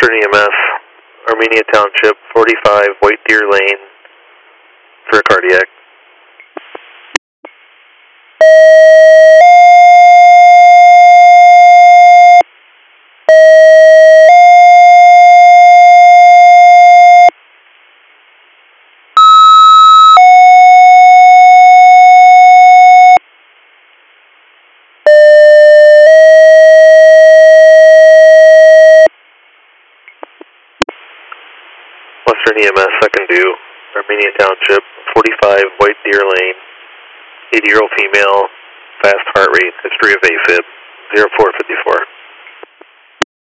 Western EMS, Armenia Township, 45 White Deer Lane for a cardiac. Western EMS, second due, Armenia Township, 45 White Deer Lane, 80-year-old female, fast heart rate, history of AFib, 0454.